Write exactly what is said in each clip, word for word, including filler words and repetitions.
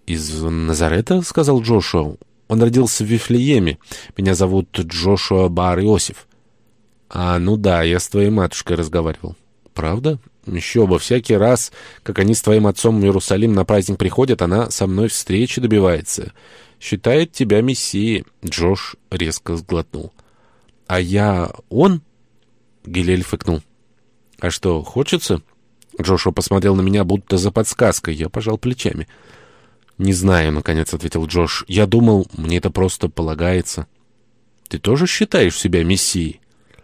«Из Назарета?» — сказал Джошуа. «Он родился в Вифлееме. Меня зовут Джошуа Бар-Иосиф». «А, ну да, я с твоей матушкой разговаривал». «Правда? Еще бы, всякий раз, как они с твоим отцом в Иерусалим на праздник приходят, она со мной встречи добивается. Считает тебя мессией». Джош резко сглотнул. «А я он?» Гилель фыкнул. «А что, хочется?» Джошуа посмотрел на меня, будто за подсказкой. Я пожал плечами. «Не знаю», — наконец ответил Джош. «Я думал, мне это просто полагается». «Ты тоже считаешь себя мессией?»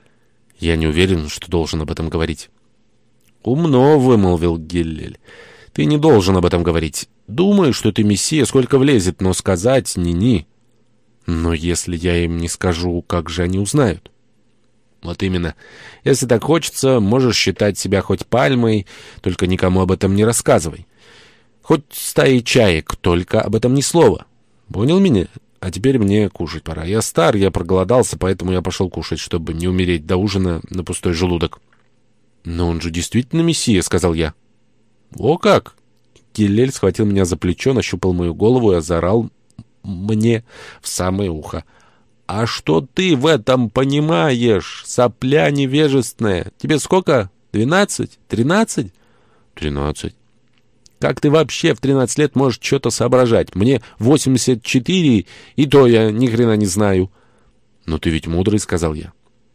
«Я не уверен, что должен об этом говорить». «Умно», — вымолвил Гиллель. «Ты не должен об этом говорить. Думаю, что ты мессия, сколько влезет, но сказать ни-ни». «Но если я им не скажу, как же они узнают?» «Вот именно. Если так хочется, можешь считать себя хоть пальмой, только никому об этом не рассказывай. Хоть стаи чаек, только об этом ни слова. Понял меня? А теперь мне кушать пора. Я стар, я проголодался, поэтому я пошел кушать, чтобы не умереть до ужина на пустой желудок». «Но он же действительно мессия», — сказал я. «О как!» Гиллель схватил меня за плечо, нащупал мою голову и озорал мне в самое ухо. «А что ты в этом понимаешь, сопля невежественная? Тебе сколько? Двенадцать? Тринадцать?» «Тринадцать». «Как ты вообще в тринадцать лет можешь что-то соображать? Мне восемьдесят четыре, и то я ни хрена не знаю». «Но ты ведь мудрый», — сказал я.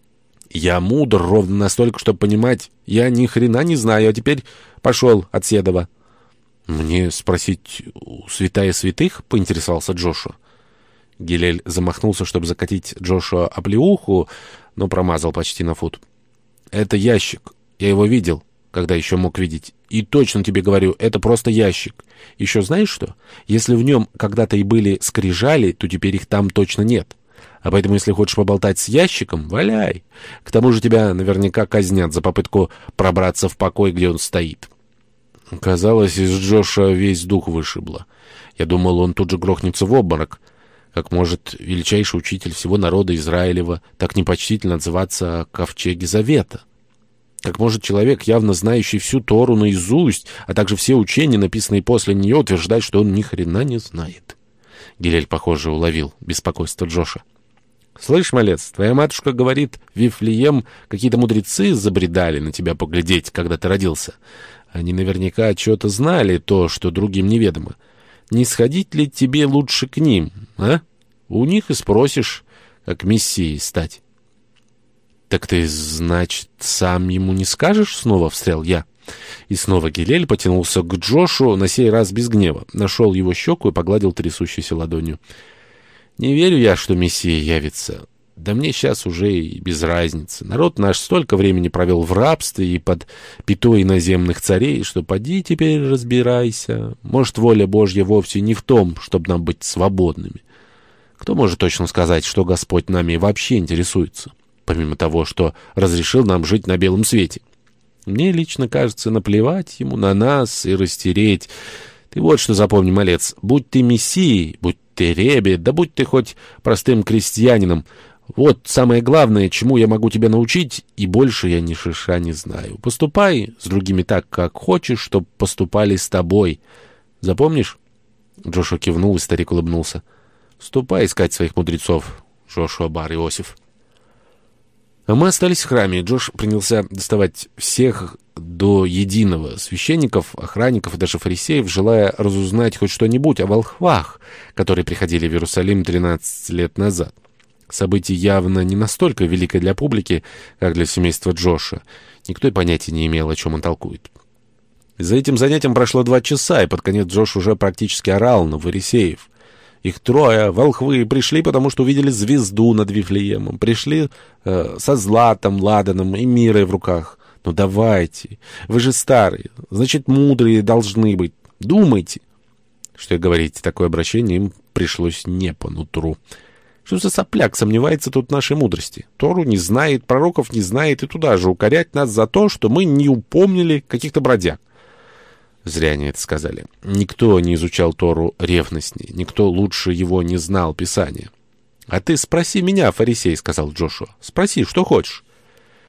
«Я мудр ровно настолько, чтобы понимать, я ни хрена не знаю, а теперь пошел от Седова». «Мне спросить у святая святых?» — поинтересовался Джошуа. Гилель замахнулся, чтобы закатить Джошуа оплеуху, но промазал почти на фут. «Это ящик. Я его видел, когда еще мог видеть. И точно тебе говорю, это просто ящик. Еще знаешь что? Если в нем когда-то и были скрижали, то теперь их там точно нет. А поэтому, если хочешь поболтать с ящиком, валяй. К тому же тебя наверняка казнят за попытку пробраться в покой, где он стоит». Казалось, из Джоша весь дух вышибло. Я думал, он тут же грохнется в обморок. Как может величайший учитель всего народа Израилева так непочтительно отзываться о ковчеге Завета? Как может человек, явно знающий всю Тору наизусть, а также все учения, написанные после нее, утверждать, что он ни хрена не знает? Гилель, похоже, уловил беспокойство Джоша. «Слышь, малец, твоя матушка говорит, в Вифлеем какие-то мудрецы забредали на тебя поглядеть, когда ты родился. Они наверняка что-то знали, то, что другим неведомо. Не сходить ли тебе лучше к ним, а? У них и спросишь, как мессией стать». «Так ты, значит, сам ему не скажешь?» — снова встрял я. И снова Гилель потянулся к Джошу, на сей раз без гнева. Нашел его щеку и погладил трясущейся ладонью. «Не верю я, что мессия явится. Да мне сейчас уже и без разницы. Народ наш столько времени провел в рабстве и под пятой иноземных царей, что поди теперь разбирайся. Может, воля Божья вовсе не в том, чтобы нам быть свободными. Кто может точно сказать, что Господь нами вообще интересуется, помимо того, что разрешил нам жить на белом свете? Мне лично кажется, наплевать ему на нас и растереть. Ты вот что запомни, малец, будь ты мессией, будь ты ребе, да будь ты хоть простым крестьянином, вот самое главное, чему я могу тебя научить, и больше я ни шиша не знаю. Поступай с другими так, как хочешь, чтоб поступали с тобой. Запомнишь?» Джошуа кивнул, и старик улыбнулся. «Ступай искать своих мудрецов, Джошуа Бар-Иосиф». А мы остались в храме, и Джош принялся доставать всех до единого священников, охранников и даже фарисеев, желая разузнать хоть что-нибудь о волхвах, которые приходили в Иерусалим тринадцать лет назад. Событие явно не настолько великое для публики, как для семейства Джоша. Никто и понятия не имел, о чем он толкует. За этим занятием прошло два часа, и под конец Джош уже практически орал на фарисеев. Их трое, волхвы, пришли, потому что увидели звезду над Вифлеемом. Пришли э, со златом, ладаном и мирой в руках. Ну давайте, вы же старые, значит, мудрые должны быть. Думайте. Что и говорить, такое обращение им пришлось не по нутру. Что за сопляк сомневается тут в нашей мудрости? Тору не знает, пророков не знает, и туда же укорять нас за то, что мы не упомнили каких-то бродяг. Зря они это сказали. Никто не изучал Тору ревностнее, никто лучше его не знал Писания. «А ты спроси меня, фарисей», — сказал Джошуа. «Спроси, что хочешь».